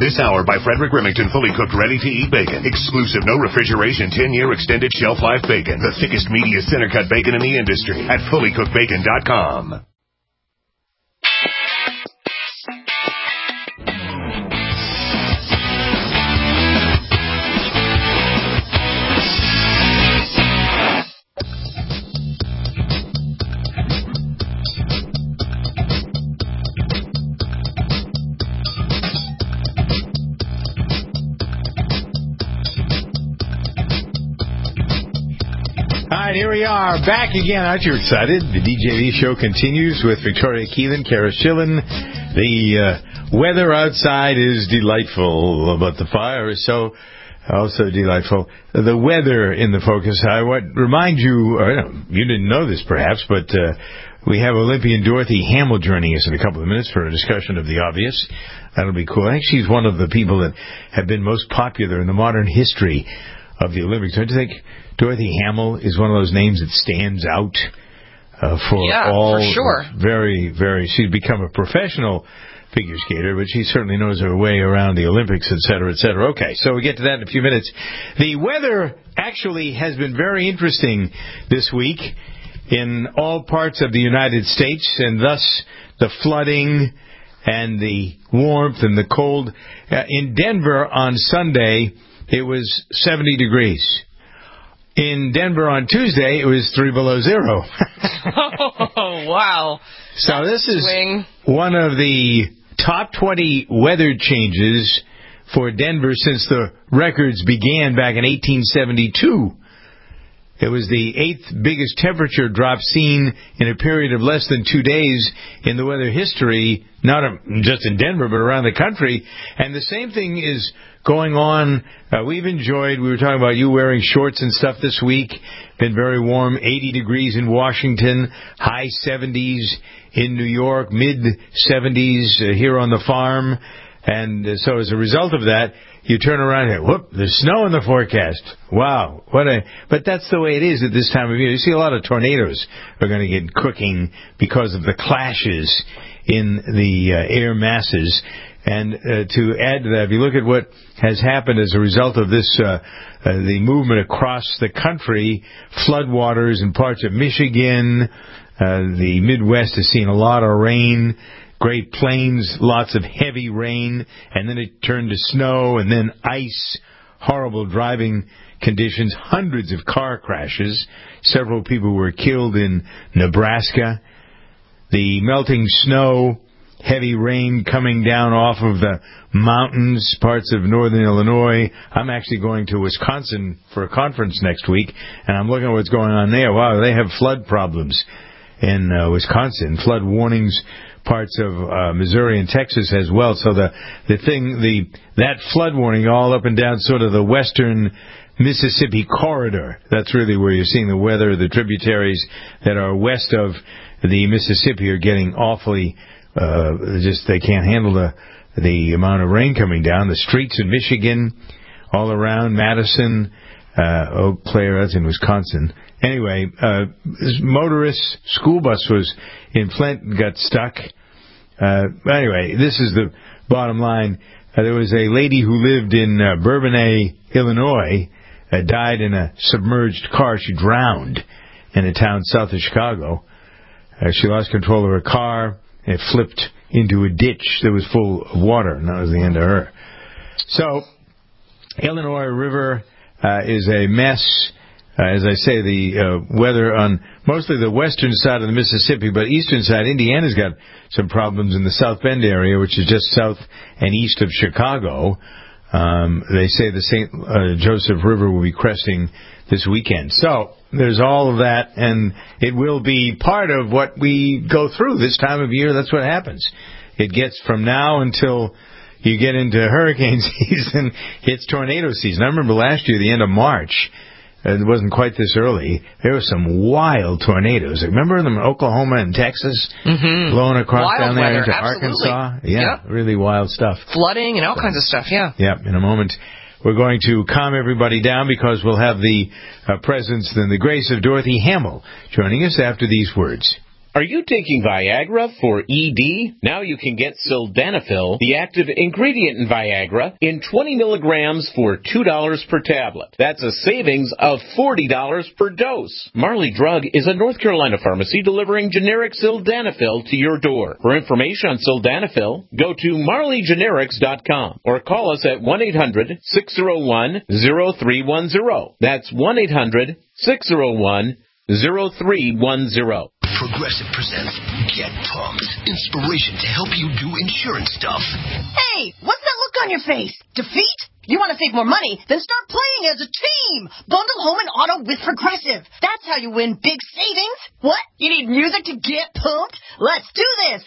This hour by Frederick Remington, fully cooked, ready-to-eat bacon. Exclusive, no refrigeration, 10-year extended shelf life bacon. The thickest, meatiest, center-cut bacon in the industry at fullycookedbacon.com. Here we are, back again. Aren't you excited? The DJV show continues with Victoria Keelan, Kara Schillen. The weather outside is delightful, but the fire is so also delightful. The weather in the focus. I would remind you, you didn't know this perhaps, but we have Olympian Dorothy Hamill joining us in a couple of minutes for a discussion of the obvious. That'll be cool. I think she's one of the people that have been most popular in the modern history of the Olympics. Don't you think Dorothy Hamill is one of those names that stands out for sure. Very, very. She's become a professional figure skater, but she certainly knows her way around the Olympics, et cetera, et cetera. Okay, so we get to that in a few minutes. The weather actually has been very interesting this week in all parts of the United States, and thus the flooding and the warmth and the cold. In Denver on Sunday, it was 70 degrees. In Denver on Tuesday, it was 3 below zero. Oh, wow. So this is one of the top 20 weather changes for Denver since the records began back in 1872. It was the 8th biggest temperature drop seen in a period of less than 2 days in the weather history, not just in Denver, but around the country. And the same thing is going on. We were talking about you wearing shorts and stuff this week. Been very warm, 80 degrees in Washington, high 70s in New York, mid 70s here on the farm. And so as a result of that, you turn around and whoop, there's snow in the forecast. Wow. But that's the way it is at this time of year. You see a lot of tornadoes are going to get cooking because of the clashes in the air masses. And to add to that, if you look at what has happened as a result of this, the movement across the country, floodwaters in parts of Michigan, the Midwest has seen a lot of rain, Great Plains, lots of heavy rain, and then it turned to snow, and then ice, horrible driving conditions, hundreds of car crashes. Several people were killed in Nebraska. The melting snow, heavy rain coming down off of the mountains, parts of northern Illinois. I'm actually going to Wisconsin for a conference next week, and I'm looking at what's going on there. Wow, they have flood problems in Wisconsin, flood warnings, parts of Missouri and Texas as well. So that flood warning all up and down sort of the western Mississippi corridor. That's really where you're seeing the weather. The tributaries that are west of the Mississippi are getting awfully they can't handle the amount of rain coming down. The streets in Michigan, all around Madison, Eau Claire, that's in Wisconsin. Anyway, this motorist school bus was in Flint and got stuck. Anyway, this is the bottom line. There was a lady who lived in Bourbonnais, Illinois, died in a submerged car. She drowned in a town south of Chicago. She lost control of her car. It flipped into a ditch that was full of water, and that was the end of her. So, Illinois River is a mess. As I say, the weather on mostly the western side of the Mississippi, but eastern side, Indiana's got some problems in the South Bend area, which is just south and east of Chicago. They say the St. Joseph River will be cresting this weekend. So there's all of that, and it will be part of what we go through this time of year. That's what happens. It gets from now until you get into hurricane season, it's tornado season. I remember last year, the end of March, it wasn't quite this early, there were some wild tornadoes. Remember them in Oklahoma and Texas? Mm-hmm. Blowing across wild down there weather, into absolutely. Arkansas? Yeah, yep. Really wild stuff. Flooding and all kinds of stuff, yeah. Yeah, in a moment. We're going to calm everybody down because we'll have the presence and the grace of Dorothy Hamill joining us after these words. Are you taking Viagra for ED? Now you can get Sildenafil, the active ingredient in Viagra, in 20 milligrams for $2 per tablet. That's a savings of $40 per dose. Marley Drug is a North Carolina pharmacy delivering generic Sildenafil to your door. For information on Sildenafil, go to marleygenerics.com or call us at 1-800-601-0310. That's 1-800-601-0310. Progressive presents Get Pumped. Inspiration to help you do insurance stuff. Hey, what's that look on your face? Defeat? You want to save more money? Then start playing as a team. Bundle home and auto with Progressive. That's how you win big savings. What? You need music to get pumped? Let's do this.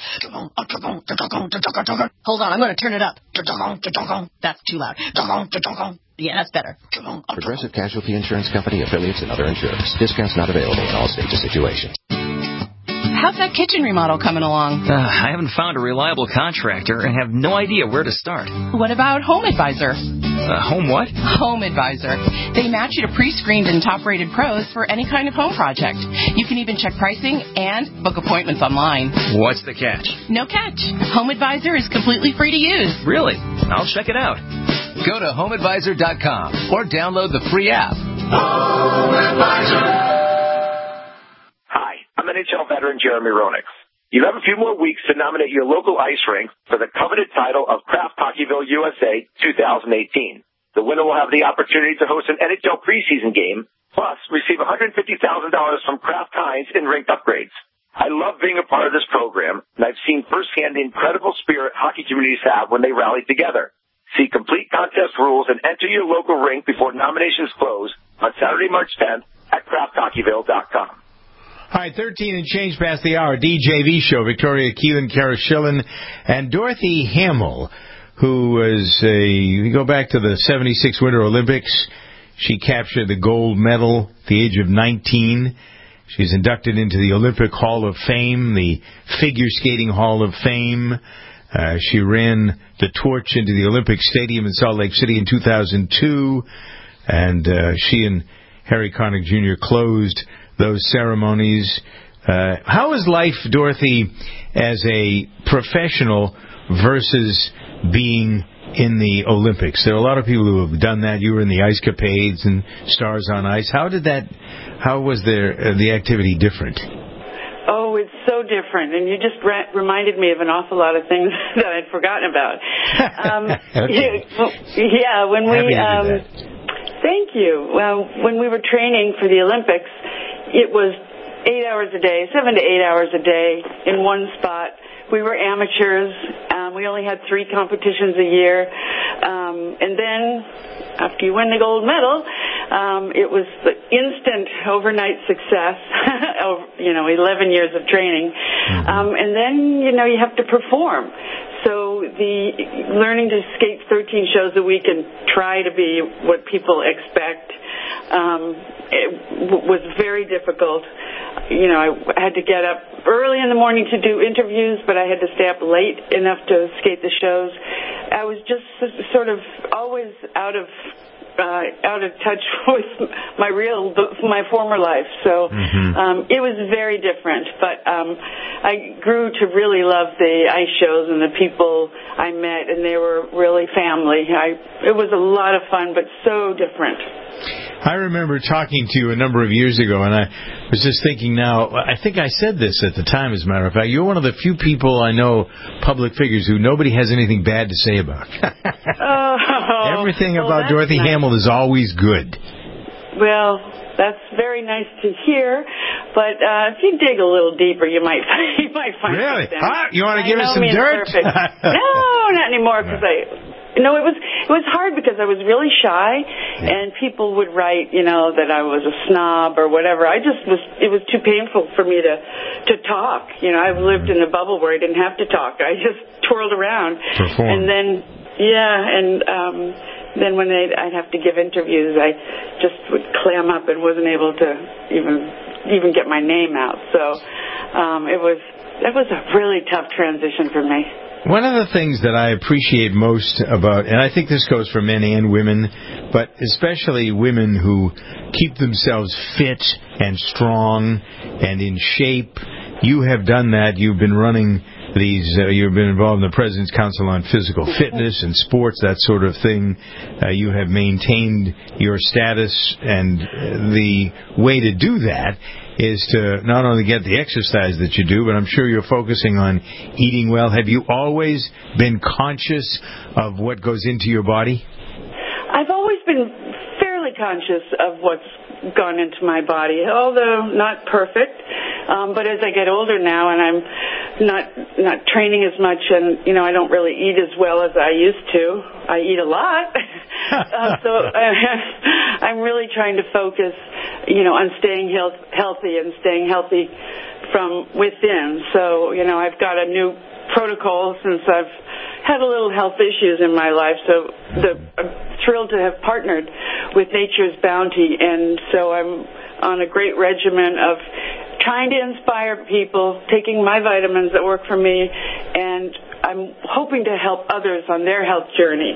Hold on, I'm going to turn it up. That's too loud. Yeah, that's better. Progressive Casualty Insurance Company, affiliates, and other insurers. Discounts not available in all states or situations. How's that kitchen remodel coming along? I haven't found a reliable contractor and have no idea where to start. What about Home Advisor? Home what? Home Advisor. They match you to pre-screened and top-rated pros for any kind of home project. You can even check pricing and book appointments online. What's the catch? No catch. Home Advisor is completely free to use. Really? I'll check it out. Go to HomeAdvisor.com or download the free app. Home Advisor. I'm NHL veteran Jeremy Roenick. You have a few more weeks to nominate your local ice rink for the coveted title of Kraft Hockeyville USA 2018. The winner will have the opportunity to host an NHL preseason game, plus receive $150,000 from Kraft Heinz in rink upgrades. I love being a part of this program, and I've seen firsthand the incredible spirit hockey communities have when they rally together. See complete contest rules and enter your local rink before nominations close on Saturday, March 10th at crafthockeyville.com. All right, 13 and change past the hour. DJV show. Victoria Keelan, Kara Schillen, and Dorothy Hamill, who was we go back to the 76 Winter Olympics. She captured the gold medal at the age of 19. She's inducted into the Olympic Hall of Fame, the Figure Skating Hall of Fame. She ran the torch into the Olympic Stadium in Salt Lake City in 2002, and she and Harry Connick Jr. closed those ceremonies. How is life, Dorothy, as a professional versus being in the Olympics? There are a lot of people who have done that. You were in the Ice Capades and Stars on Ice. How was the activity different? Oh, it's so different, and you just reminded me of an awful lot of things that I'd forgotten about. Okay. Yeah, when we thank you. Well, when we were training for the Olympics, it was 8 hours a day, 7 to 8 hours a day in one spot. We were amateurs. We only had 3 competitions a year. And then after you win the gold medal, it was the instant overnight success, 11 years of training. And then, you have to perform. So the learning to skate 13 shows a week and try to be what people expect, it was very difficult. I had to get up early in the morning to do interviews, but I had to stay up late enough to skate the shows. I was just sort of always out of touch with my former life. So it was very different. But I grew to really love the ice shows and the people I met, and they were really family. It was a lot of fun, but so different. I remember talking to you a number of years ago, and I was just thinking now, I think I said this at the time, as a matter of fact, you're one of the few people I know, public figures, who nobody has anything bad to say about. Everything about Dorothy Hamill is always good. Well, that's very nice to hear, but if you dig a little deeper, you might find really? something. You want to give us some dirt? No, not anymore, because it was hard because I was really shy, and people would write, that I was a snob or whatever. It was too painful for me to talk. I've lived in a bubble where I didn't have to talk. I just twirled around. Perform. And then, then when I'd have to give interviews, I just would clam up and wasn't able to even get my name out. So that was a really tough transition for me. One of the things that I appreciate most about, and I think this goes for men and women, but especially women who keep themselves fit and strong and in shape you have done that. You've been running these. You've been involved in the President's Council on Physical Fitness and Sports, that sort of thing. You have maintained your status, and the way to do that is to not only get the exercise that you do, but I'm sure you're focusing on eating well. Have you always been conscious of what goes into your body? I've always been fairly conscious of what's gone into my body, although not perfect. But as I get older now, and I'm not training as much, and I don't really eat as well as I used to. I eat a lot, so I'm really trying to focus, on staying healthy and staying healthy from within. So I've got a new protocol since I've had a little health issues in my life. So I'm thrilled to have partnered with Nature's Bounty, and so I'm on a great regimen of trying to inspire people, taking my vitamins that work for me, and I'm hoping to help others on their health journey.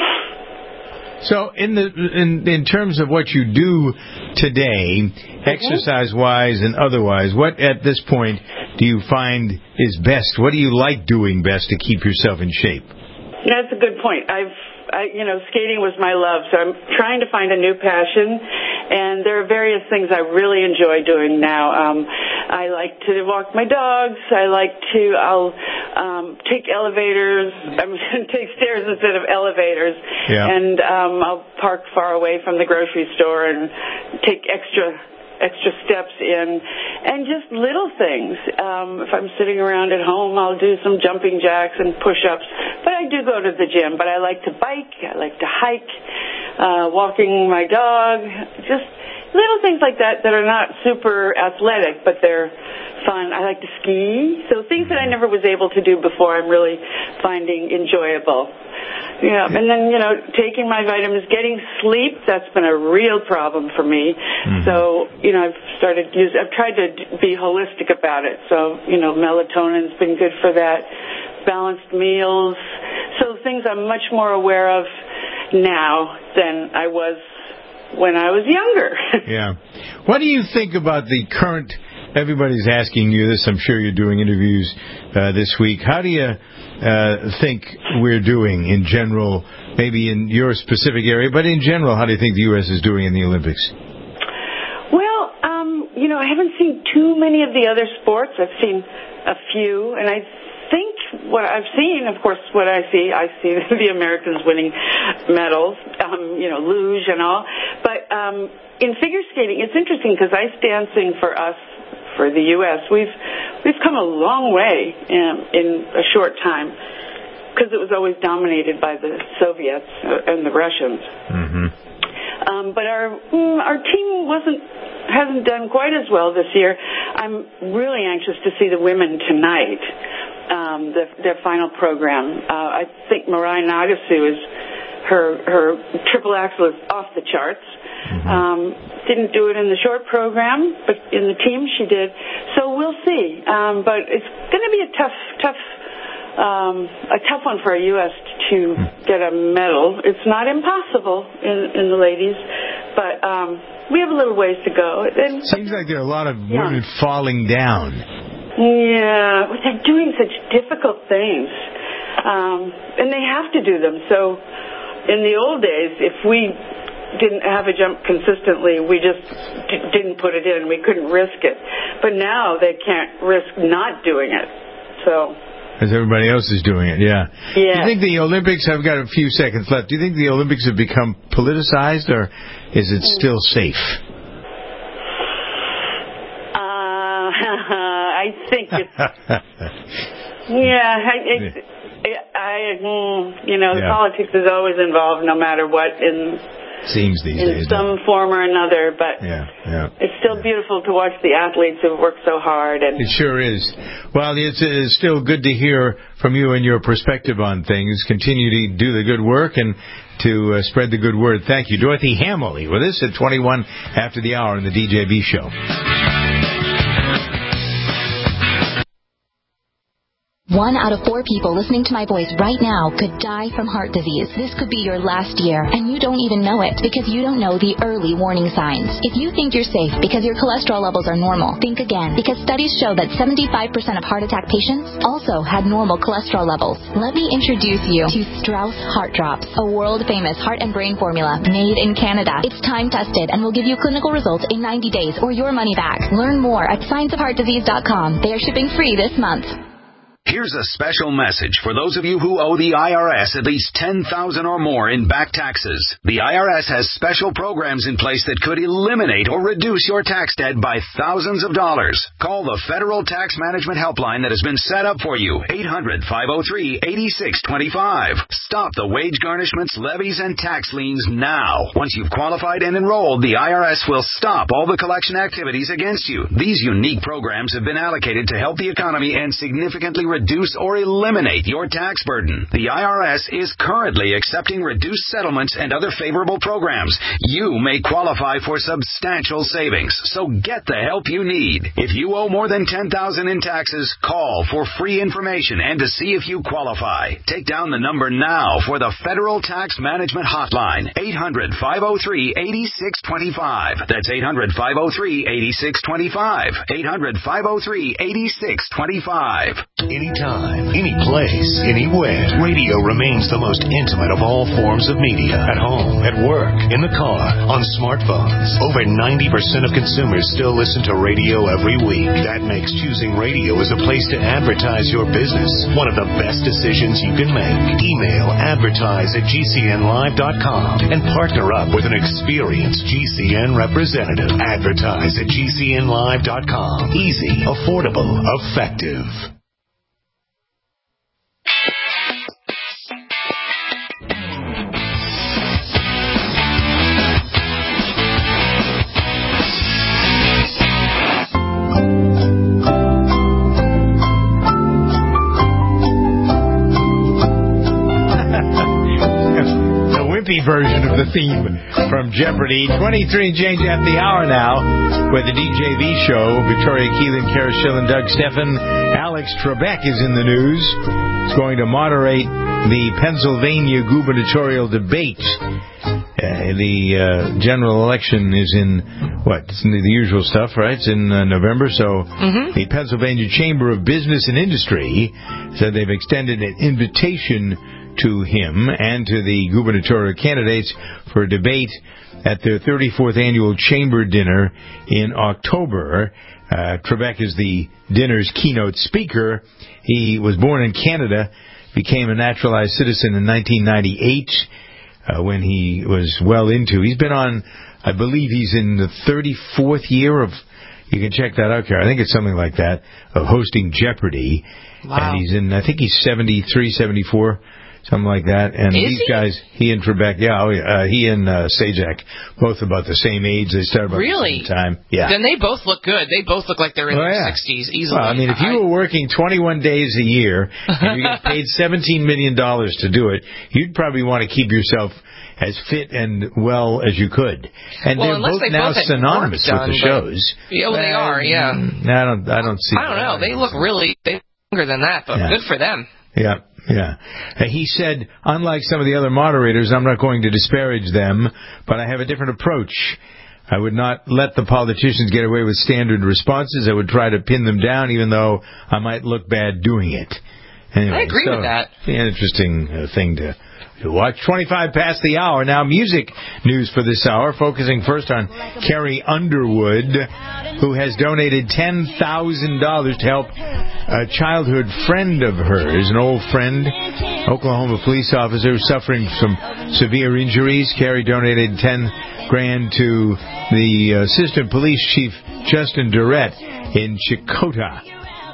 So in terms of what you do today, exercise-wise and otherwise, what at this point do you find is best? What do you like doing best to keep yourself in shape? That's a good point. Skating was my love, so I'm trying to find a new passion, and there are various things I really enjoy doing now. I like to walk my dogs. I'll take elevators. Take stairs instead of elevators. Yeah. And I'll park far away from the grocery store and take extra steps in, and just little things. If I'm sitting around at home, I'll do some jumping jacks and push-ups. But I do go to the gym. But I like to bike. I like to hike, walking my dog. Just little things like that are not super athletic, but they're fun. I like to ski. So things that I never was able to do before, I'm really finding enjoyable. Yeah, and then, taking my vitamins, getting sleep, that's been a real problem for me. Mm-hmm. So, I've tried to be holistic about it. So, melatonin's been good for that, balanced meals. So things I'm much more aware of now than I was when I was younger. Yeah. What do you think about the current... Everybody's asking you this. I'm sure you're doing interviews this week. How do you think we're doing in general, maybe in your specific area, but in general, how do you think the U.S. is doing in the Olympics? Well, I haven't seen too many of the other sports. I've seen a few, and I think what I've seen, of course, I see the Americans winning medals, luge and all. But in figure skating, it's interesting because ice dancing for us, for the U.S., we've come a long way in a short time because it was always dominated by the Soviets and the Russians. Mm-hmm. But our team hasn't done quite as well this year. I'm really anxious to see the women tonight, their final program. I think Mirai Nagasu her triple axel is off the charts. Mm-hmm. Didn't do it in the short program, but in the team she did. So we'll see. But it's going to be a tough one for a U.S. to get a medal. It's not impossible in the ladies, but we have a little ways to go. Seems like there are a lot of women falling down. Yeah, they're doing such difficult things, and they have to do them. So in the old days, if we didn't have a jump consistently, we just didn't put it in. We couldn't risk it. But now they can't risk not doing it. So... As everybody else is doing it, yeah. Yeah. Do you think the Olympics, I've got a few seconds left, do you think the Olympics have become politicized, or is it still safe? I think it's... politics is always involved no matter what Seems these days. In some form or another, but it's still beautiful to watch the athletes who work so hard. And it sure is. Well, it's still good to hear from you and your perspective on things. Continue to do the good work and to spread the good word. Thank you. Dorothy Hamill with us at 21 after the hour in the DJB show. 1 out of 4 people listening to my voice right now could die from heart disease. This could be your last year, and you don't even know it because you don't know the early warning signs. If you think you're safe because your cholesterol levels are normal, think again, because studies show that 75% of heart attack patients also had normal cholesterol levels. Let me introduce you to Strauss Heart Drops, a world-famous heart and brain formula made in Canada. It's time-tested and will give you clinical results in 90 days or your money back. Learn more at scienceofheartdisease.com. They are shipping free this month. Here's a special message for those of you who owe the IRS at least $10,000 or more in back taxes. The IRS has special programs in place that could eliminate or reduce your tax debt by thousands of dollars. Call the Federal Tax Management Helpline that has been set up for you, 800-503-8625. Stop the wage garnishments, levies, and tax liens now. Once you've qualified and enrolled, the IRS will stop all the collection activities against you. These unique programs have been allocated to help the economy and significantly reduce or eliminate your tax burden. The IRS is currently accepting reduced settlements and other favorable programs. You may qualify for substantial savings, so get the help you need. If you owe more than $10,000 in taxes, call for free information and to see if you qualify. Take down the number now for the Federal Tax Management Hotline, 800-503-8625. That's 800-503-8625. 800-503-8625. Anytime, any place, anywhere. Radio remains the most intimate of all forms of media. At home, at work, in the car, on smartphones. Over 90% of consumers still listen to radio every week. That makes choosing radio as a place to advertise your business one of the best decisions you can make. Email advertise@gcnlive.com and partner up with an experienced GCN representative. Advertise@gcnlive.com. Easy, affordable, effective. Version of the theme from Jeopardy. 23 and change at the hour now with the DJV show. Victoria Keelan, Kara Schillen, Doug Steffen. Alex Trebek is in the news. He's going to moderate the Pennsylvania gubernatorial debate. The general election is in, it's the usual stuff, right? It's in November. So the Pennsylvania Chamber of Business and Industry said they've extended an invitation to him and to the gubernatorial candidates for a debate at their 34th annual chamber dinner in October. Trebek is the dinner's keynote speaker. He was born in Canada, became a naturalized citizen in 1998 when he was well into. He's been on, I believe he's in the 34th year of, you can check that out, Kara. I think it's something like that, of hosting Jeopardy. Wow. And he's in, I think he's 73, 74. Something like that. And these guys, he and Trebek, he and Sajak, both about the same age. They started about the same time. Yeah. Then they both look good. They both look like they're in their 60s easily. Well, I mean, if you were working 21 days a year and you get paid $17 million to do it, you'd probably want to keep yourself as fit and well as you could. And they're both now synonymous with the shows. Yeah, well, they are, yeah. I don't see I don't know. They look really younger than that, but good for them. Yeah. Yeah. He said, unlike some of the other moderators, I'm not going to disparage them, but I have a different approach. I would not let the politicians get away with standard responses. I would try to pin them down, even though I might look bad doing it. Anyway, I agree with that. An interesting thing to watch. 25 past the hour. Now, music news for this hour, focusing first on Carrie Underwood, who has donated $10,000 to help a childhood friend of hers, an old friend, Oklahoma police officer suffering some severe injuries. Carrie donated $10,000 to the Assistant Police Chief Justin Durrett in Chakota,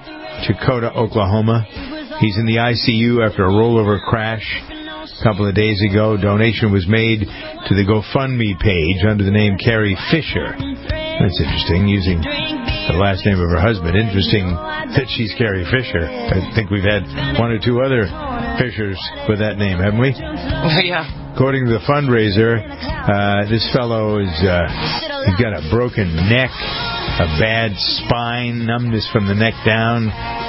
Oklahoma. He's in the ICU after a rollover crash a couple of days ago. Donation was made to the GoFundMe page under the name Carrie Fisher. That's interesting, using the last name of her husband. Interesting that she's Carrie Fisher. I think we've had one or two other Fishers with that name, haven't we? Yeah. According to the fundraiser, this fellow he's got a broken neck, a bad spine, numbness from the neck down.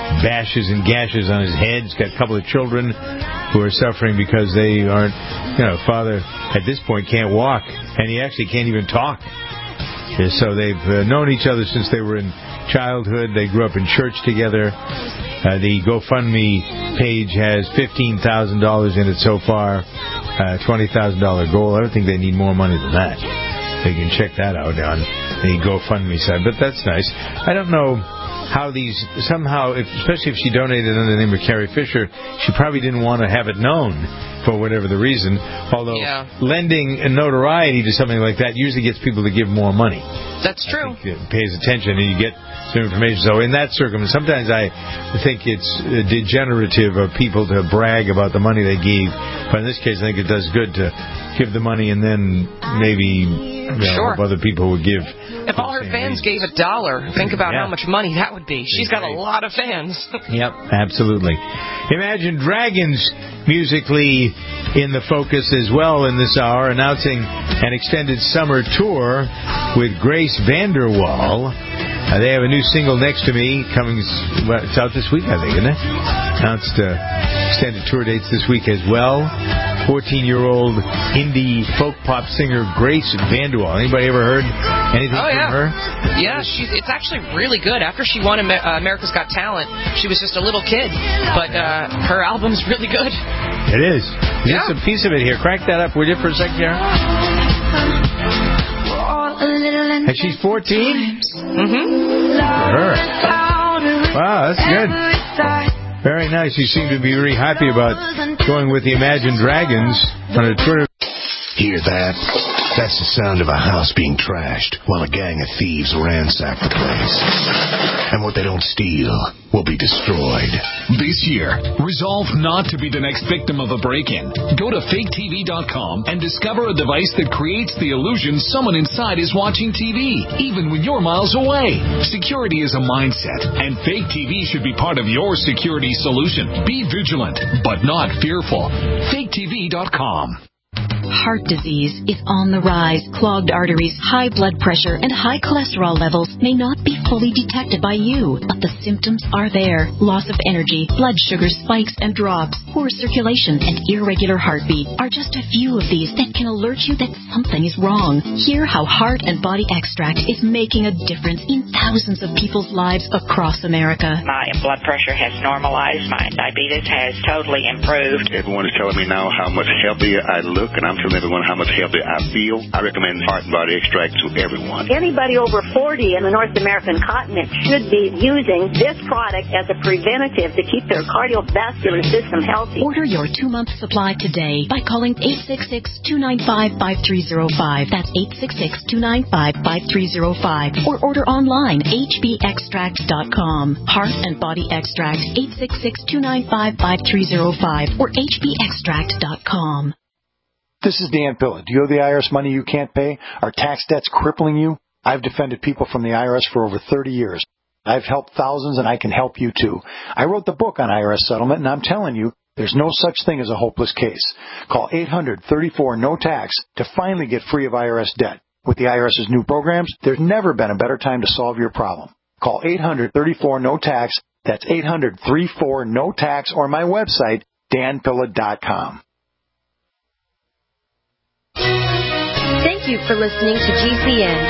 bashes and gashes on his head. He's got a couple of children who are suffering because they aren't, father at this point can't walk, and he actually can't even talk. So they've known each other since they were in childhood. They grew up in church together. The GoFundMe page has $15,000 in it so far, $20,000 goal. I don't think they need more money than that. They can check that out on the GoFundMe side, but that's nice. I don't know how these, somehow, especially if she donated under the name of Carrie Fisher, she probably didn't want to have it known for whatever the reason, although lending notoriety to something like that usually gets people to give more money. That's true. It pays attention and you get some information. So in that circumstance, sometimes I think it's degenerative of people to brag about the money they gave, but in this case I think it does good to give the money and then maybe hope other people would give. If all her fans gave $1, think about how much money that would be. She's got a lot of fans. Yep, absolutely. Imagine Dragons musically in the focus as well in this hour, announcing an extended summer tour with Grace VanderWaal. They have a new single, Next to Me, coming. It's out this week, I think, isn't it? Announced extended tour dates this week as well. 14-year-old indie folk pop singer Grace VanderWaal. Anybody ever heard anything from her? Yeah, it's actually really good. After she won America's Got Talent, she was just a little kid, but her album's really good. It is. Just a piece of it here. Crank that up, will you, for a second, Karen? And she's 14? Mm-hmm. Sure. Wow, that's good. Very nice. You seem to be really happy about going with the Imagine Dragons on a tour. Hear that? That's the sound of a house being trashed while a gang of thieves ransack the place. And what they don't steal will be destroyed. This year, resolve not to be the next victim of a break-in. Go to faketv.com and discover a device that creates the illusion someone inside is watching TV, even when you're miles away. Security is a mindset, and Fake TV should be part of your security solution. Be vigilant, but not fearful. faketv.com. Heart disease is on the rise. Clogged arteries, high blood pressure, and high cholesterol levels may not be fully detected by you, but the symptoms are there. Loss of energy, blood sugar spikes and drops, poor circulation, and irregular heartbeat are just a few of these that can alert you that something is wrong. Hear how Heart and Body Extract is making a difference in thousands of people's lives across America. My blood pressure has normalized. My diabetes has totally improved. Everyone is telling me now how much healthier I look, and I'm telling everyone how much healthier I feel. I recommend Heart and Body Extract to everyone. Anybody over 40 in the North American continent should be using this product as a preventative to keep their cardiovascular system healthy. Order your 2-month supply today by calling 866-295-5305. That's 866-295-5305. Or order online, hbextract.com. Heart and Body Extract, 866-295-5305 or hbextract.com. This is Dan Pilla. Do you owe the IRS money you can't pay? Are tax debts crippling you? I've defended people from the IRS for over 30 years. I've helped thousands, and I can help you, too. I wrote the book on IRS settlement, and I'm telling you, there's no such thing as a hopeless case. Call 800-34-NO-TAX to finally get free of IRS debt. With the IRS's new programs, there's never been a better time to solve your problem. Call 800-34-NO-TAX. That's 800-34-NO-TAX, or my website, danpilla.com. Thank you for listening to GCN.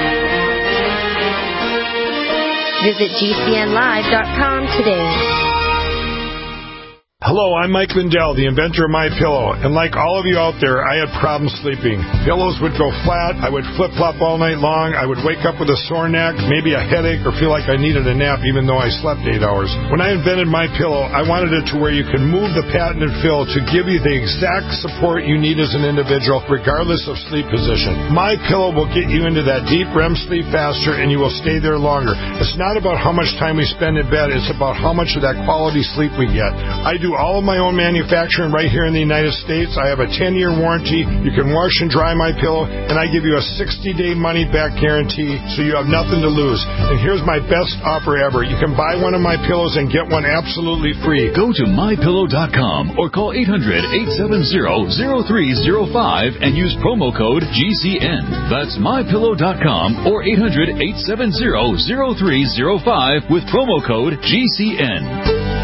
Visit GCNlive.com today. Hello, I'm Mike Lindell, the inventor of MyPillow, and like all of you out there, I had problems sleeping. Pillows would go flat, I would flip-flop all night long, I would wake up with a sore neck, maybe a headache, or feel like I needed a nap even though I slept 8 hours. When I invented MyPillow, I wanted it to where you could move the patented fill to give you the exact support you need as an individual, regardless of sleep position. MyPillow will get you into that deep REM sleep faster, and you will stay there longer. It's not about how much time we spend in bed, it's about how much of that quality sleep we get. I do all of my own manufacturing right here in the United States. I have a 10-year warranty. You can wash and dry my pillow, and I give you a 60-day money-back guarantee, so you have nothing to lose. And here's my best offer ever. You can buy one of my pillows and get one absolutely free. Go to mypillow.com or call 800-870-0305 and use promo code GCN. That's mypillow.com or 800-870-0305 with promo code GCN.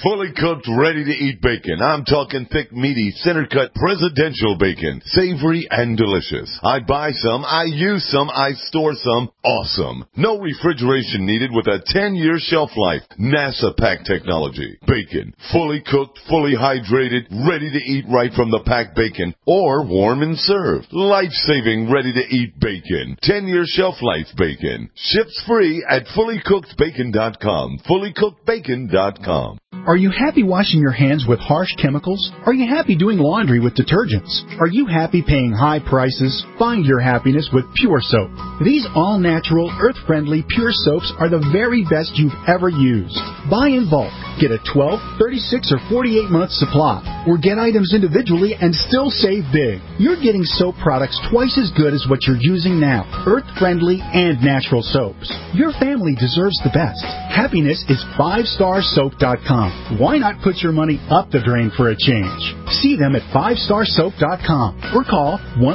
fully cooked, ready-to-eat bacon. I'm talking thick, meaty, center-cut presidential bacon. Savory and delicious. I buy some, I use some, I store some. Awesome. No refrigeration needed with a 10-year shelf life. NASA pack technology. Bacon. Fully cooked, fully hydrated, ready to eat right from the packed bacon. Or warm and served. Life-saving, ready-to-eat bacon. 10-year shelf life bacon. Ships free at fullycookedbacon.com. Fullycookedbacon.com. Are you happy washing your hands with harsh chemicals? Are you happy doing laundry with detergents? Are you happy paying high prices? Find your happiness with Pure Soap. These all-natural, earth-friendly Pure Soaps are the very best you've ever used. Buy in bulk. Get a 12, 36, or 48-month supply. Or get items individually and still save big. You're getting soap products twice as good as what you're using now. Earth-friendly and natural soaps. Your family deserves the best. Happiness is 5starsoap.com. Why not put your money up the drain for a change? See them at 5starsoap.com or call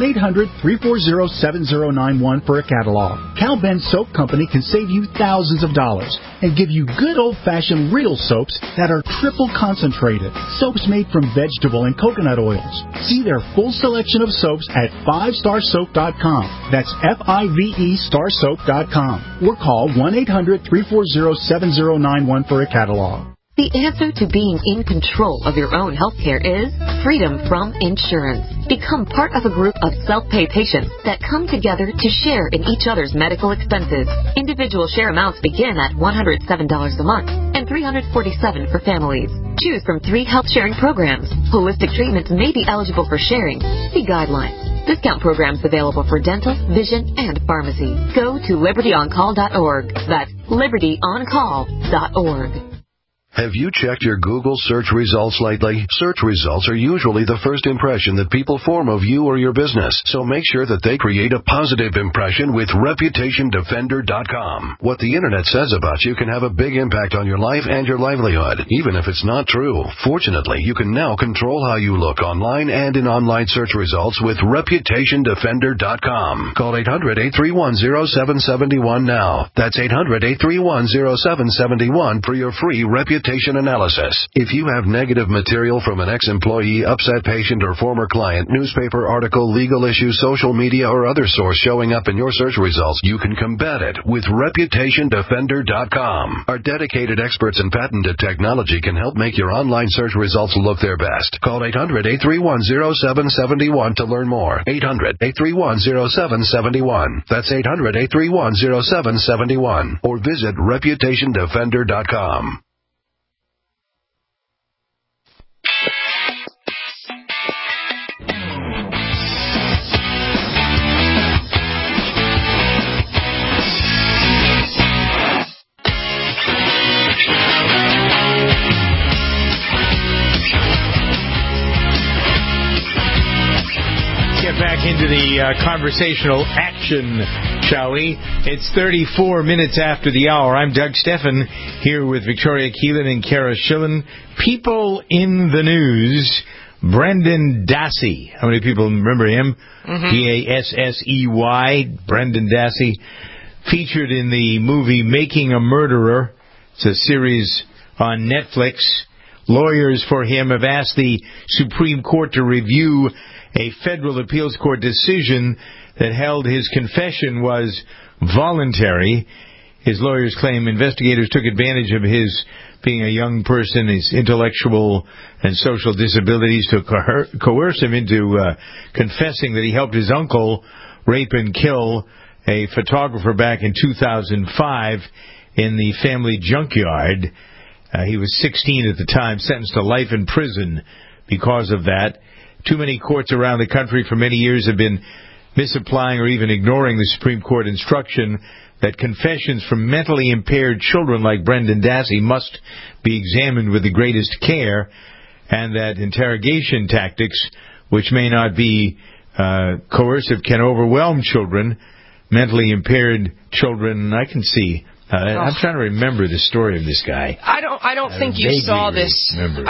1-800-340-7091 for a catalog. Cal Ben Soap Company can save you thousands of dollars and give you good old-fashioned real soaps that are triple concentrated. Soaps made from vegetable and coconut oils. See their full selection of soaps at 5starsoap.com. That's F-I-V-E starsoap.com or call 1-800-340-7091 for a catalog. The answer to being in control of your own healthcare is freedom from insurance. Become part of a group of self-pay patients that come together to share in each other's medical expenses. Individual share amounts begin at $107 a month and $347 for families. Choose from 3 health-sharing programs. Holistic treatments may be eligible for sharing. See guidelines. Discount programs available for dental, vision, and pharmacy. Go to libertyoncall.org. That's libertyoncall.org. Have you checked your Google search results lately? Search results are usually the first impression that people form of you or your business, so make sure that they create a positive impression with ReputationDefender.com. What the Internet says about you can have a big impact on your life and your livelihood, even if it's not true. Fortunately, you can now control how you look online and in online search results with ReputationDefender.com. Call 800-831-0771 now. That's 800-831-0771 for your free reputation analysis. If you have negative material from an ex-employee, upset patient, or former client, newspaper article, legal issue, social media, or other source showing up in your search results, you can combat it with ReputationDefender.com. Our dedicated experts in patented technology can help make your online search results look their best. Call 800-831-0771 to learn more. 800-831-0771. That's 800-831-0771. Or visit ReputationDefender.com. Back into the conversational action, shall we? It's 34 minutes after the hour. I'm Doug Steffen here with Victoria Keelan and Kara Schillen. People in the news. Brendan Dassey. How many people remember him? Dassey. Brendan Dassey. Featured in the movie Making a Murderer. It's a series on Netflix. Lawyers for him have asked the Supreme Court to review a federal appeals court decision that held his confession was voluntary. His lawyers claim investigators took advantage of his being a young person, his intellectual and social disabilities to coerce him into confessing that he helped his uncle rape and kill a photographer back in 2005 in the family junkyard. He was 16 at the time, sentenced to life in prison because of that. Too many courts around the country for many years have been misapplying or even ignoring the Supreme Court instruction that confessions from mentally impaired children like Brendan Dassey must be examined with the greatest care, and that interrogation tactics, which may not be coercive, can overwhelm children, mentally impaired children. I can see. I'm trying to remember the story of this guy. I don't think you saw this. I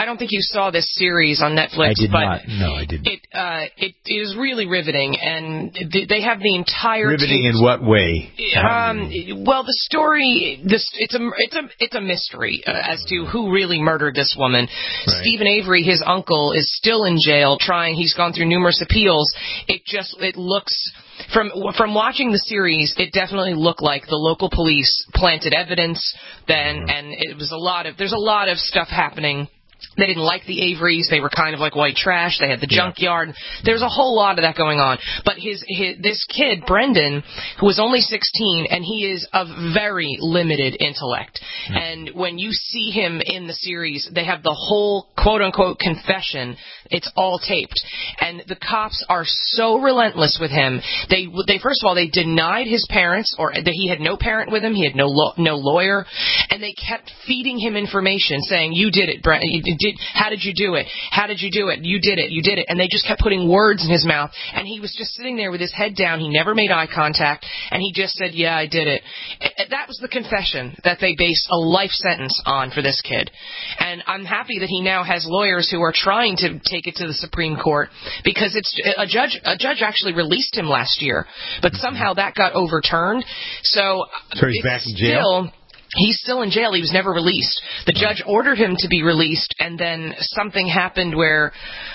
I don't think you saw this series on Netflix. I did but not. No, I didn't. It is really riveting, and they have the entire riveting in what way? Well, the story, it's a mystery as to who really murdered this woman. Right. Stephen Avery, his uncle, is still in jail. He's gone through numerous appeals. It looks. From watching the series, it definitely looked like the local police planted evidence then, and there's a lot of stuff happening. They didn't like the Averys. They were kind of like white trash. They had the junkyard. There's a whole lot of that going on. But this kid, Brendan, who was only 16, and he is of very limited intellect. And when you see him in the series, they have the whole quote-unquote confession. It's all taped. And the cops are so relentless with him. They first of all, they denied his parents, or that he had no parent with him. He had no lawyer. And they kept feeding him information, saying, you did it, Brendan. How did you do it? How did you do it? You did it. And they just kept putting words in his mouth. And he was just sitting there with his head down. He never made eye contact. And he just said, yeah, I did it. That was the confession that they based a life sentence on for this kid. And I'm happy that he now has lawyers who are trying to take it to the Supreme Court, because a judge actually released him last year. But somehow that got overturned. So he's back in jail? He's still in jail. He was never released. The judge ordered him to be released, and then something happened where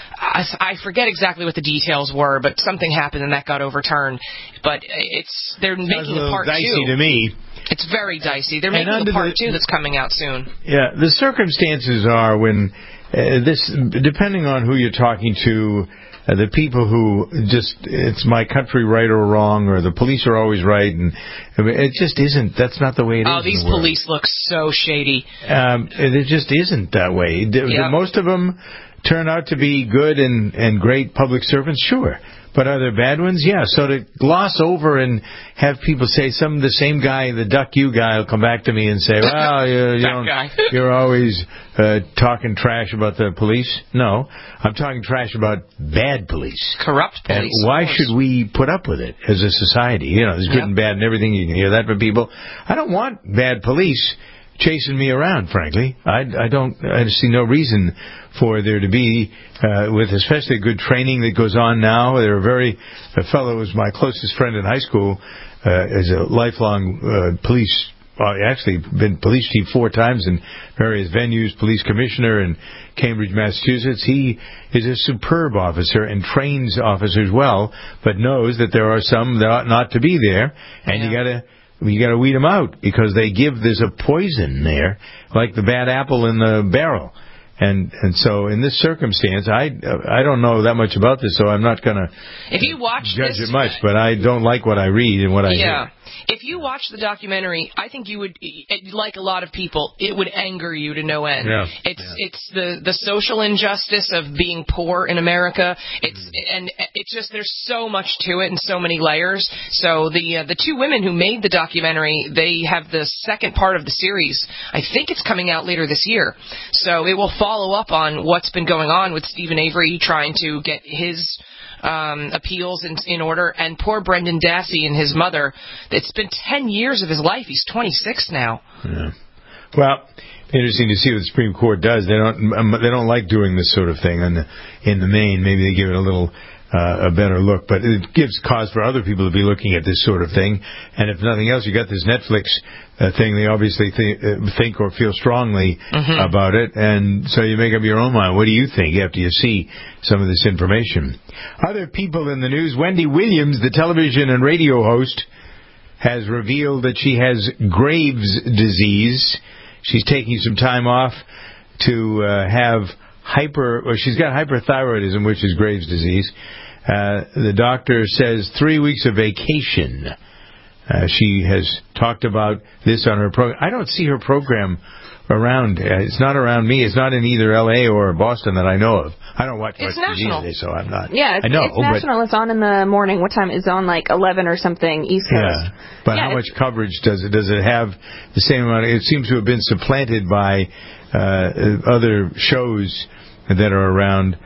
I forget exactly what the details were, but something happened and that got overturned. But they're making a part 2. Dicey to me. It's very dicey. They're making a part 2 that's coming out soon. Yeah, the circumstances are when depending on who you're talking to. The people who it's my country right or wrong, or the police are always right, and it just isn't. That's not the way it is. Oh, these police look so shady. It just isn't that way. Most of them turn out to be good and great public servants, sure. But are there bad ones? Yeah. So to gloss over and have people say the same guy, the Duck You guy, will come back to me and say, well, you're always talking trash about the police. No, I'm talking trash about bad police. Corrupt police. And why should we put up with it as a society? There's good and bad and everything. You can hear that from people. I don't want bad police chasing me around, frankly. I see no reason for there to be, with especially good training that goes on now. A fellow who was my closest friend in high school, is a lifelong police, actually been police chief 4 times in various venues, police commissioner in Cambridge, Massachusetts. He is a superb officer and trains officers well, but knows that there are some that ought not to be there, and you got to weed them out, because there's a poison there, like the bad apple in the barrel. And so in this circumstance, I don't know that much about this, so I'm not going to judge it much, but I don't like what I read and what I hear. If you watch the documentary, I think you would, like a lot of people, it would anger you to no end. Yeah. It's the social injustice of being poor in America. It's just, there's so much to it and so many layers. So the 2 women who made the documentary, they have the second part of the series. I think it's coming out later this year. So it will follow up on what's been going on with Stephen Avery trying to get his appeals in order, and poor Brendan Dassey and his mother. It's been 10 years of his life. He's 26 now. Yeah. Well, interesting to see what the Supreme Court does. They don't like doing this sort of thing in the main. Maybe they give it a little a better look, but it gives cause for other people to be looking at this sort of thing. And if nothing else, you got this Netflix thing. They obviously think or feel strongly about it, and so you make up your own mind. What do you think after you see some of this information? Other people in the news: Wendy Williams, the television and radio host, has revealed that she has Graves' disease. She's taking some time off to have she's got hyperthyroidism, which is Graves' disease. The doctor says 3 weeks of vacation. She has talked about this on her program. I don't see her program around. It's not around me. It's not in either L.A. or Boston that I know of. I don't watch much TV today, so I'm not. Yeah, it's national. It's on in the morning. What time? It's on, like 11 or something, East Coast. Yeah, but how much coverage does it? Does it have the same amount? It seems to have been supplanted by other shows that are around.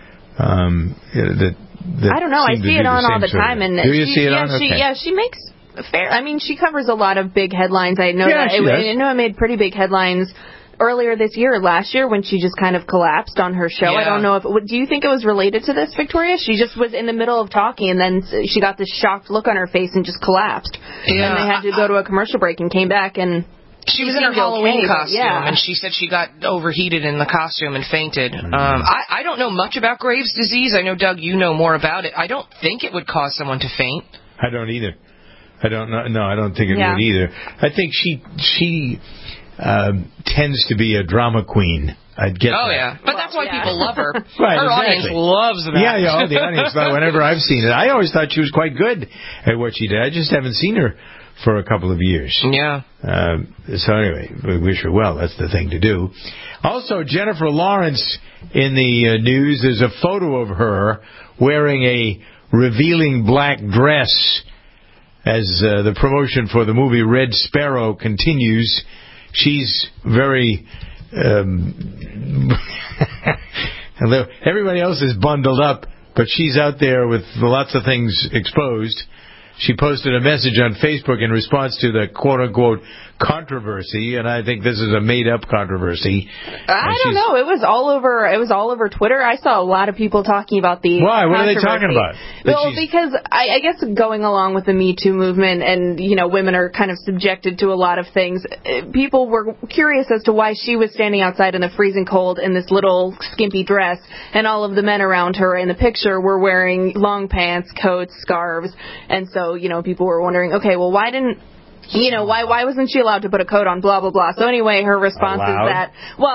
That I don't know. I see it on all the time. And do you see it on? Okay. She makes fair. I mean, she covers a lot of big headlines. I know that. I know it made pretty big headlines earlier this year or last year when she just kind of collapsed on her show. I don't know if do you think it was related to this, Victoria? She just was in the middle of talking, and then she got this shocked look on her face and just collapsed. Yeah. And they had to go to a commercial break and came back, and she was in her Halloween costume, and she said she got overheated in the costume and fainted. I don't know much about Graves' disease. I know, Doug, you know more about it. I don't think it would cause someone to faint. I don't either. I don't know. No, I don't think it would either. I think she tends to be a drama queen. I'd get that. Yeah. But that's why people love her. Right, her audience loves that. Yeah, the audience. Whenever I've seen it, I always thought she was quite good at what she did. I just haven't seen her for a couple of years. Yeah. So anyway, we wish her well. That's the thing to do. Also, Jennifer Lawrence in the news. There's a photo of her wearing a revealing black dress as the promotion for the movie Red Sparrow continues. She's very... everybody else is bundled up, but she's out there with lots of things exposed. She posted a message on Facebook in response to the quote-unquote controversy, and I think this is a made-up controversy. I don't know. It was all over Twitter. I saw a lot of people talking about the Why? What are they talking about? Well, because I guess going along with the Me Too movement and, women are kind of subjected to a lot of things, people were curious as to why she was standing outside in the freezing cold in this little skimpy dress, and all of the men around her in the picture were wearing long pants, coats, scarves, and so, people were wondering, okay, well, why wasn't she allowed to put a coat on, blah, blah, blah. So anyway, her response is that,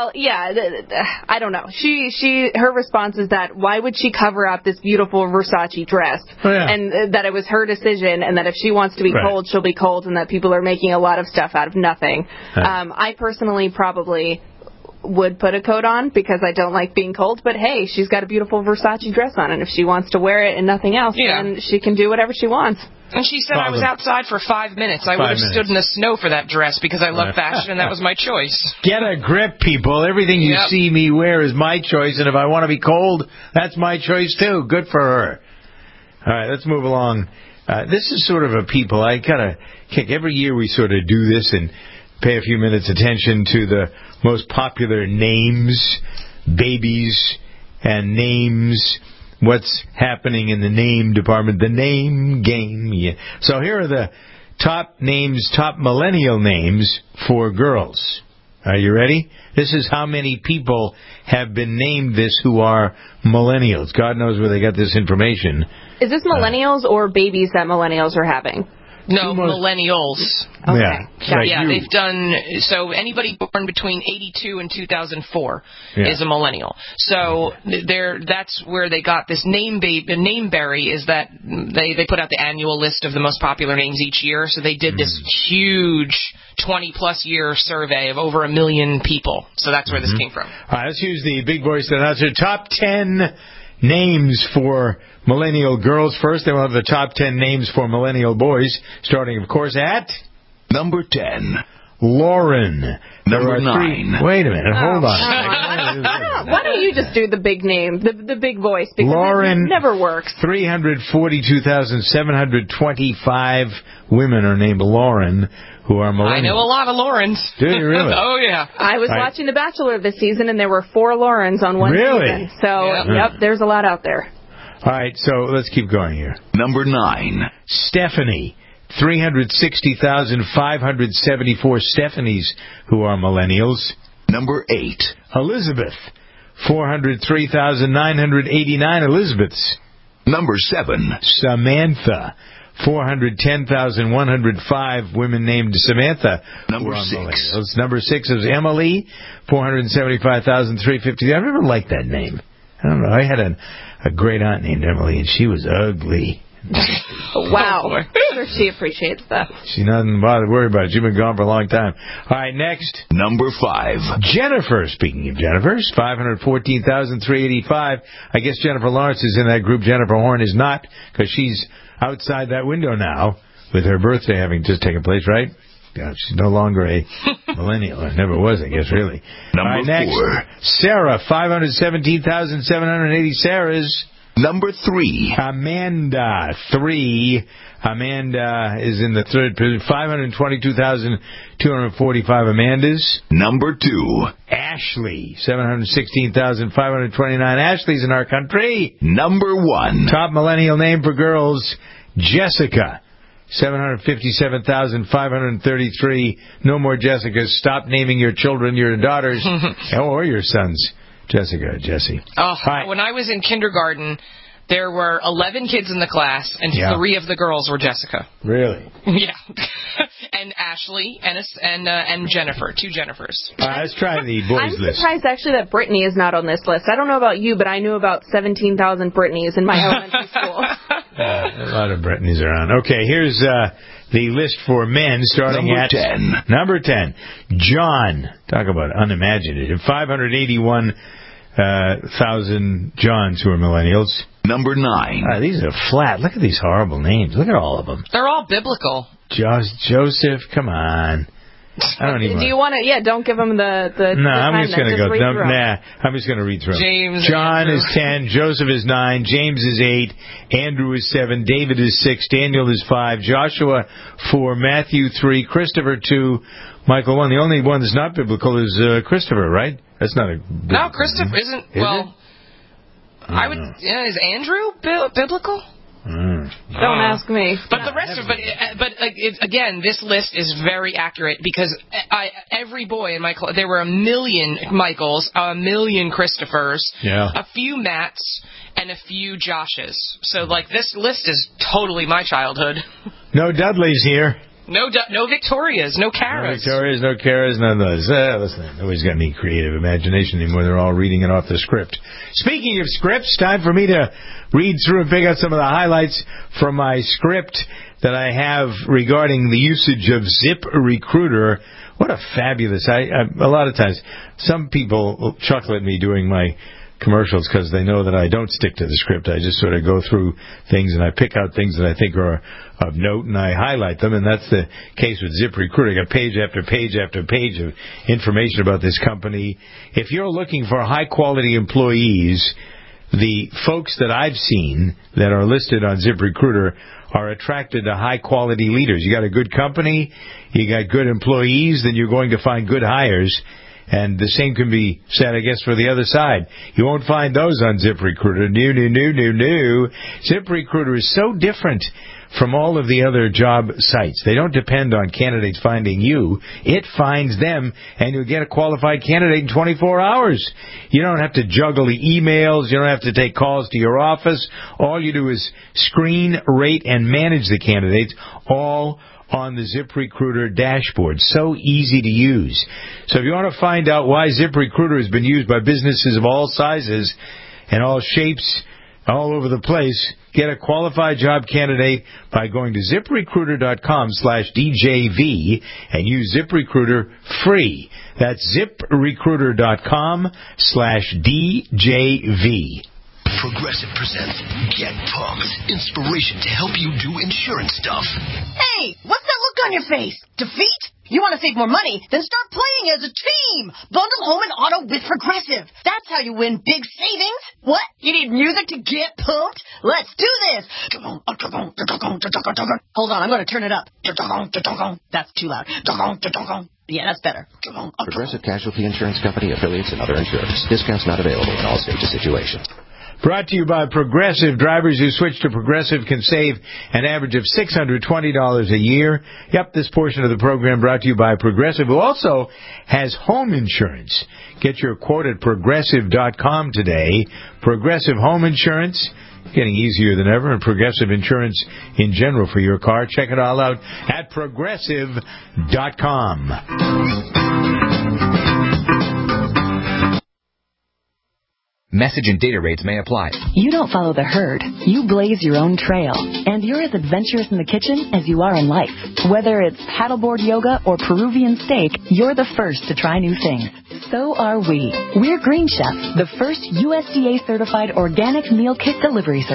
I don't know. Her response is that why would she cover up this beautiful Versace dress? And that it was her decision, and that if she wants to be cold, she'll be cold, and that people are making a lot of stuff out of nothing. I personally probably would put a coat on because I don't like being cold, but hey, she's got a beautiful Versace dress on, and if she wants to wear it and nothing else, then she can do whatever she wants. And she said, I was outside for 5 minutes. I would have stood in the snow for that dress because I love fashion, and that was my choice. Get a grip, people. Everything you see me wear is my choice, and if I want to be cold, that's my choice, too. Good for her. All right, let's move along. This is sort of a people. I kind of kick. Every year we sort of do this and pay a few minutes attention to the most popular names, babies, and names. What's happening in the name department, the name game. Yeah. So here are the top names, top millennial names for girls. Are you ready? This is how many people have been named this who are millennials. God knows where they got this information. Is this millennials or babies that millennials are having? No, millennials. Okay. They've done, so anybody born between 82 and 2004 is a millennial. So that's where they got this Nameberry, is that they put out the annual list of the most popular names each year. So they did this huge 20-plus year survey of over 1 million people. So that's where this came from. All right, let's use the big voice announcer. Top 10 names for millennial girls first. Then we'll have the top 10 names for millennial boys, starting, of course, at number 10. Lauren. Number 9. Wait a minute. Hold on. Why don't you just do the big name, the big voice? Because Lauren, it never works. 342,725 women are named Lauren who are millennials. I know a lot of Laurens. Do you really? Oh, yeah. I was watching The Bachelor this season, and there were 4 Laurens on one season. So, there's a lot out there. All right, so let's keep going here. Number 9. Stephanie. 360,574 Stephanies who are millennials. Number 8. Elizabeth. 403,989 Elizabeths. Number 7. Samantha. 410,105 women named Samantha. Number 6. Number 6 is Emily. 475,350. I never liked that name. I don't know. I had a great aunt named Emily, and she was ugly. Wow. I'm sure she appreciates that. She's not bothered to worry about it. She's been gone for a long time. All right, next. Number 5. Jennifer. Speaking of Jennifers, 514,385. I guess Jennifer Lawrence is in that group. Jennifer Horn is not, because she's outside that window now with her birthday having just taken place, right? God, she's no longer a millennial. Or never was, I guess, really. Number 4. Sarah, 517,780 Sarahs. Number 3. Amanda, 3. Amanda is in the third position. 522,245 Amandas. Number 2. Ashley, 716,529 Ashleys in our country. Number 1. Top millennial name for girls, Jessica. 757,533. No more Jessicas. Stop naming your children your daughters or your sons. Jessica, Jesse. When I was in kindergarten, there were 11 kids in the class, and 3 of the girls were Jessica. Really? Yeah. And Ashley and Jennifer, 2 Jennifers. Let's try the boys list. I'm surprised, actually, that Brittany is not on this list. I don't know about you, but I knew about 17,000 Brittany's in my elementary school. A lot of Brittany's around. Okay, here's the list for men, starting Number at 10. Number 10. John. Talk about unimaginative. 581,000 Johns who are millennials. Number 9. These are flat. Look at these horrible names. Look at all of them. They're all biblical. Joseph, come on. I don't even. Do you want to? Yeah, don't give them the. No, I'm just going to go. Nah, I'm just going to read through. James, John is 10. Joseph is 9. James is 8. Andrew is 7. David is 6. Daniel is 5. Joshua 4. Matthew 3. Christopher 2. Michael 1. The only one that's not biblical is Christopher, right? That's not a. No, Christopher isn't. I would. Yeah, is Andrew biblical? Don't ask me. But the rest of again, this list is very accurate because every boy in my class, there were 1 million Michaels, 1 million Christophers, a few Matts, and a few Joshes. So, this list is totally my childhood. No Dudleys here. No Victorias, no Caras. No Caras, none of those. Listen, nobody's got any creative imagination anymore. They're all reading it off the script. Speaking of scripts, time for me to read through and pick out some of the highlights from my script that I have regarding the usage of ZipRecruiter. What a fabulous... a lot of times, some people chuckle at me doing my commercials because they know that I don't stick to the script. I just sort of go through things and I pick out things that I think are of note and I highlight them, and that's the case with ZipRecruiter. I got page after page after page of information about this company. If you're looking for high-quality employees, the folks that I've seen that are listed on ZipRecruiter are attracted to high-quality leaders. You got a good company, you got good employees, then you're going to find good hires. And the same can be said, I guess, for the other side. You won't find those on ZipRecruiter. No. ZipRecruiter is so different from all of the other job sites. They don't depend on candidates finding you. It finds them, and you'll get a qualified candidate in 24 hours. You don't have to juggle the emails. You don't have to take calls to your office. All you do is screen, rate, and manage the candidates, all on the ZipRecruiter dashboard. So easy to use. So if you want to find out why ZipRecruiter has been used by businesses of all sizes and all shapes all over the place, get a qualified job candidate by going to ZipRecruiter.com/DJV and use ZipRecruiter free. That's ZipRecruiter.com/DJV. Progressive presents Get Pumped. Inspiration to help you do insurance stuff. Hey, what's that look on your face? Defeat? You want to save more money? Then start playing as a team. Bundle home and auto with Progressive. That's how you win big savings. What? You need music to get pumped? Let's do this. Hold on, I'm going to turn it up. That's too loud. Yeah, that's better. Progressive Casualty Insurance Company, affiliates, and other insurers. Discounts not available in all states or situations. Brought to you by Progressive. Drivers who switch to Progressive can save an average of $620 a year. Yep, this portion of the program brought to you by Progressive, who also has home insurance. Get your quote at Progressive.com today. Progressive Home Insurance, getting easier than ever, and Progressive Insurance in general for your car. Check it all out at Progressive.com. Message and data rates may apply. You don't follow the herd. You blaze your own trail. And you're as adventurous in the kitchen as you are in life. Whether it's paddleboard yoga or Peruvian steak, you're the first to try new things. So are we. We're Green Chef, the first USDA-certified organic meal kit delivery service.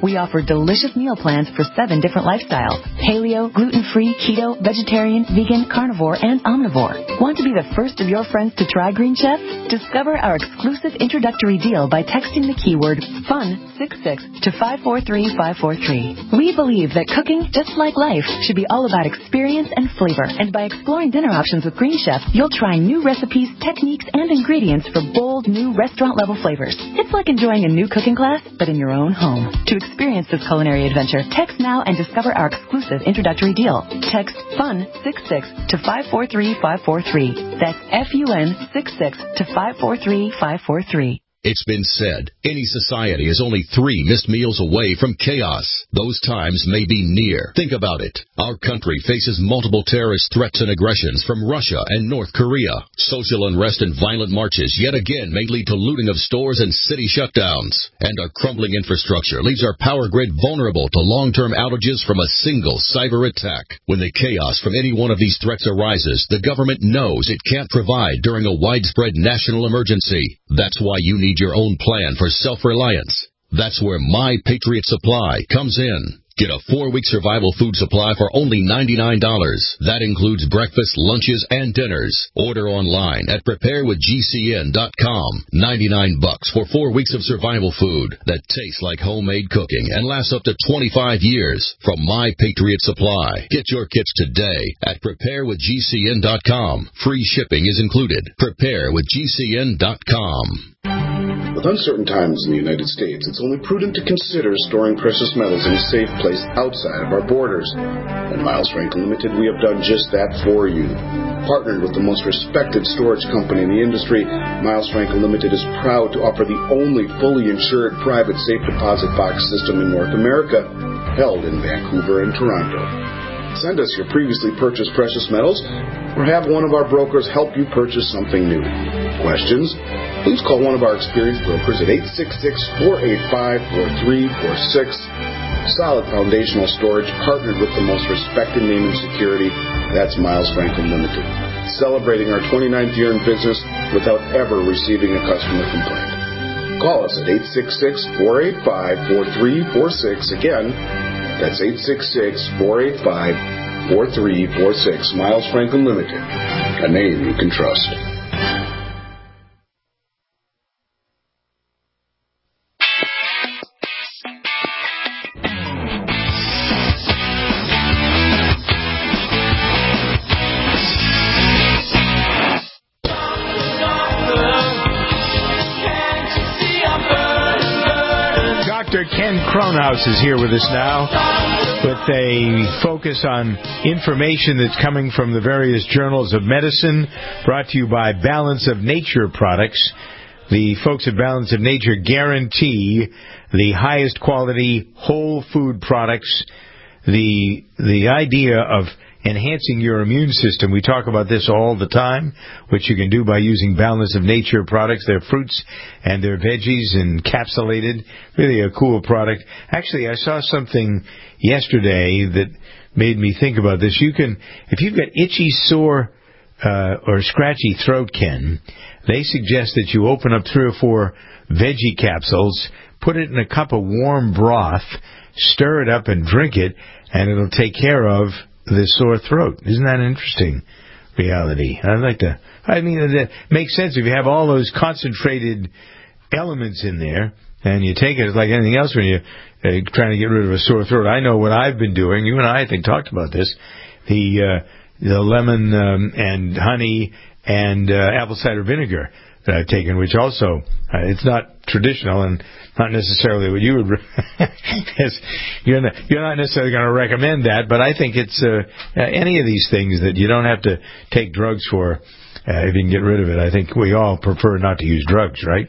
We offer delicious meal plans for 7 different lifestyles: paleo, gluten-free, keto, vegetarian, vegan, carnivore, and omnivore. Want to be the first of your friends to try Green Chef? Discover our exclusive introductory deal by texting the keyword FUN66 to 543543. We believe that cooking, just like life, should be all about experience and flavor. And by exploring dinner options with Green Chef, you'll try new recipes, techniques, and ingredients for bold, new restaurant-level flavors. It's like enjoying a new cooking class, but in your own home. To experience this culinary adventure, text now and discover our exclusive introductory deal. Text FUN66 to 543543. That's FUN66 to 543543. It's been said, any society is only 3 missed meals away from chaos. Those times may be near. Think about it. Our country faces multiple terrorist threats and aggressions from Russia and North Korea. Social unrest and violent marches yet again may lead to looting of stores and city shutdowns. And our crumbling infrastructure leaves our power grid vulnerable to long-term outages from a single cyber attack. When the chaos from any one of these threats arises, the government knows it can't provide during a widespread national emergency. That's why you need your own plan for self-reliance. That's where My Patriot Supply comes in. Get a 4-week survival food supply for only $99. That includes breakfast, lunches, and dinners. Order online at preparewithgcn.com. $99 for 4 weeks of survival food that tastes like homemade cooking and lasts up to 25 years from My Patriot Supply. Get your kits today at preparewithgcn.com. Free shipping is included. Preparewithgcn.com. With uncertain times in the United States, it's only prudent to consider storing precious metals in a safe place outside of our borders. At Miles Franklin Limited, we have done just that for you. Partnered with the most respected storage company in the industry, Miles Franklin Limited is proud to offer the only fully insured private safe deposit box system in North America, held in Vancouver and Toronto. Send us your previously purchased precious metals, or have one of our brokers help you purchase something new. Questions? Please call one of our experienced brokers at 866-485-4346. Solid foundational storage partnered with the most respected name in security. That's Miles Franklin Limited. Celebrating our 29th year in business without ever receiving a customer complaint. Call us at 866-485-4346. Again, that's 866-485-4346. Miles Franklin Limited, a name you can trust. Ken Kronhaus is here with us now with a focus on information that's coming from the various journals of medicine, brought to you by Balance of Nature products. The folks at Balance of Nature guarantee the highest quality whole food products. The idea of enhancing your immune system, we talk about this all the time, which you can do by using Balance of Nature products. Their fruits and their veggies encapsulated. Really a cool product. Actually, I saw something yesterday that made me think about this. You can, if you've got itchy, sore, or scratchy throat, Ken, they suggest that you open up 3 or 4 veggie capsules, put it in a cup of warm broth, stir it up and drink it, and it'll take care of the sore throat. Isn't that an interesting reality? I mean, that makes sense if you have all those concentrated elements in there, and you take it like anything else when you're trying to get rid of a sore throat. I know what I've been doing. You and I think, talked about this. The lemon and honey and apple cider vinegar that I've taken, which also, it's not traditional and not necessarily what you would, you're not necessarily going to recommend that, but I think it's any of these things that you don't have to take drugs for if you can get rid of it. I think we all prefer not to use drugs, right?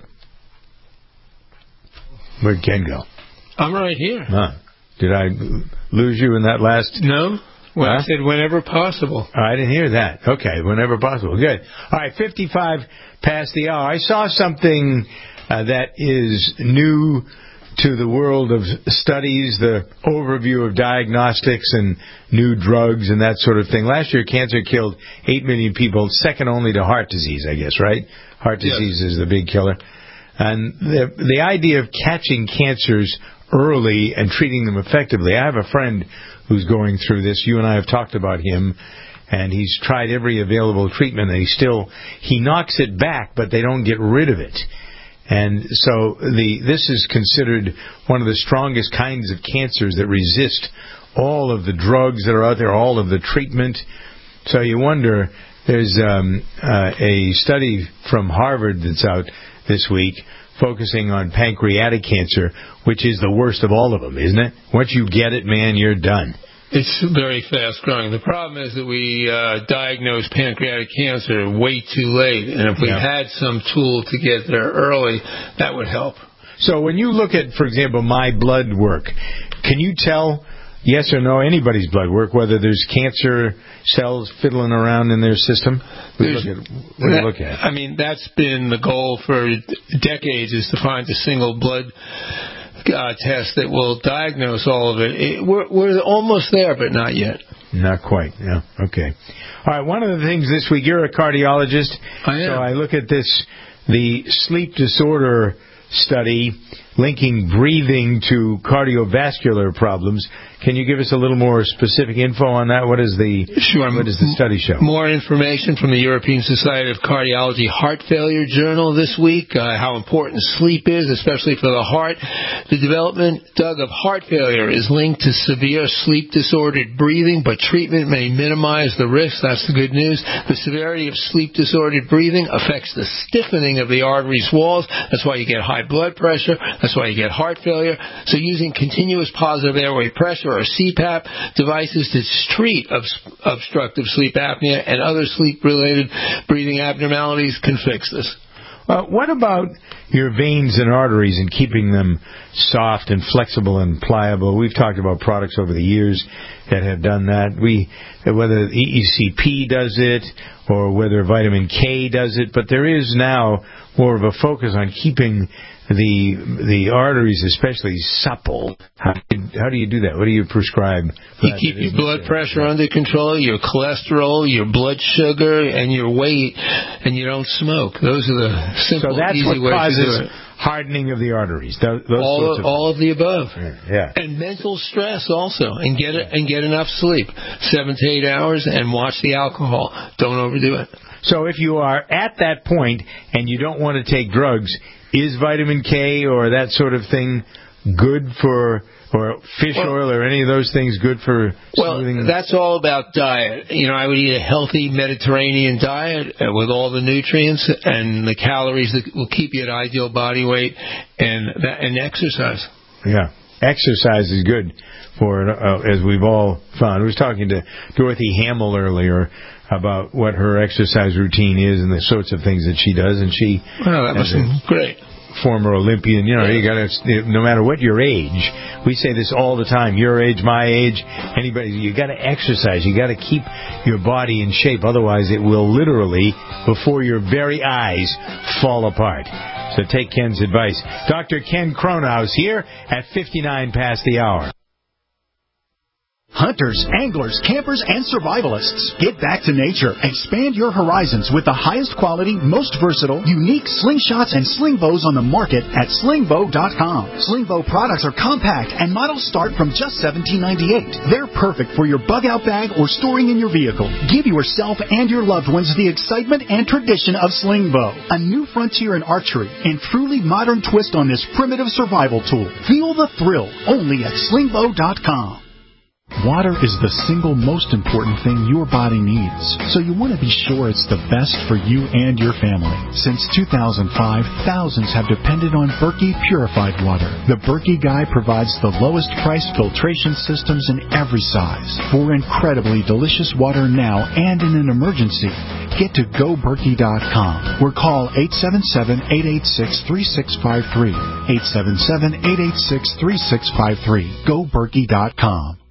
Where'd Ken go? I'm right here. Huh. Did I lose you in that last? No. Well, I said whenever possible. I didn't hear that. Okay, whenever possible. Good. All right, 55 past the hour. I saw something that is new to the world of studies, the overview of diagnostics and new drugs and that sort of thing. Last year, cancer killed 8 million people, second only to heart disease, I guess, right? Heart disease is the big killer. And the idea of catching cancers early and treating them effectively. I have a friend who's going through this. You and I have talked about him, and he's tried every available treatment, and he knocks it back, but they don't get rid of it. And so this is considered one of the strongest kinds of cancers that resist all of the drugs that are out there, all of the treatment. So you wonder, there's a study from Harvard that's out this week focusing on pancreatic cancer, which is the worst of all of them, isn't it? Once you get it, man, you're done. It's very fast growing. The problem is that we diagnose pancreatic cancer way too late, and if we had some tool to get there early, that would help. So when you look at, for example, my blood work, can you tell, yes or no, anybody's blood work, whether there's cancer cells fiddling around in their system? What do you look at? I mean, that's been the goal for decades, is to find a single blood test that will diagnose all of it. We're almost there, but not yet. Not quite. Yeah. Okay. All right. One of the things this week, you're a cardiologist. I am. So I look at the sleep disorder study linking breathing to cardiovascular problems. Can you give us a little more specific info on that? What does the study show? More information from the European Society of Cardiology Heart Failure Journal this week, how important sleep is, especially for the heart. The development, Doug, of heart failure is linked to severe sleep-disordered breathing, but treatment may minimize the risk. That's the good news. The severity of sleep-disordered breathing affects the stiffening of the arteries' walls. That's why you get high blood pressure. That's why you get heart failure. So using continuous positive airway pressure or CPAP devices to treat obstructive sleep apnea and other sleep-related breathing abnormalities can fix this. What about your veins and arteries and keeping them soft and flexible and pliable? We've talked about products over the years that have done that. Whether ECP does it or whether vitamin K does it, but there is now more of a focus on keeping the arteries especially supple. How do you do that? What do you prescribe? You keep your blood pressure under control, your cholesterol, your blood sugar, and your weight, and you don't smoke. Those are the simple, easy ways to do it. Hardening of the arteries. All of the above. Yeah. And mental stress also, and get enough sleep, 7 to 8 hours, and watch the alcohol. Don't overdo it. So if you are at that point and you don't want to take drugs, is vitamin K or that sort of thing good for, or fish oil or any of those things good for smoothing? Well, that's all about diet. I would eat a healthy Mediterranean diet with all the nutrients and the calories that will keep you at ideal body weight, and exercise. Yeah, exercise is good for as we've all found. I was talking to Dorothy Hamill earlier about what her exercise routine is and the sorts of things that she does, and she that must be great. Former Olympian, you got to, no matter what your age, we say this all the time, your age, my age, anybody, you got to exercise, you got to keep your body in shape, otherwise it will literally, before your very eyes, fall apart. So take Ken's advice. Dr. Ken Kronhaus here at 59 past the hour. Hunters, anglers, campers, and survivalists. Get back to nature. Expand your horizons with the highest quality, most versatile, unique slingshots and sling bows on the market at slingbow.com. Slingbow products are compact and models start from just $17.98. They're perfect for your bug-out bag or storing in your vehicle. Give yourself and your loved ones the excitement and tradition of Slingbow, a new frontier in archery and truly modern twist on this primitive survival tool. Feel the thrill only at slingbow.com. Water is the single most important thing your body needs, so you want to be sure it's the best for you and your family. Since 2005, thousands have depended on Berkey purified water. The Berkey Guy provides the lowest price filtration systems in every size. For incredibly delicious water now and in an emergency, get to GoBerkey.com or call 877-886-3653. 877-886-3653. GoBerkey.com.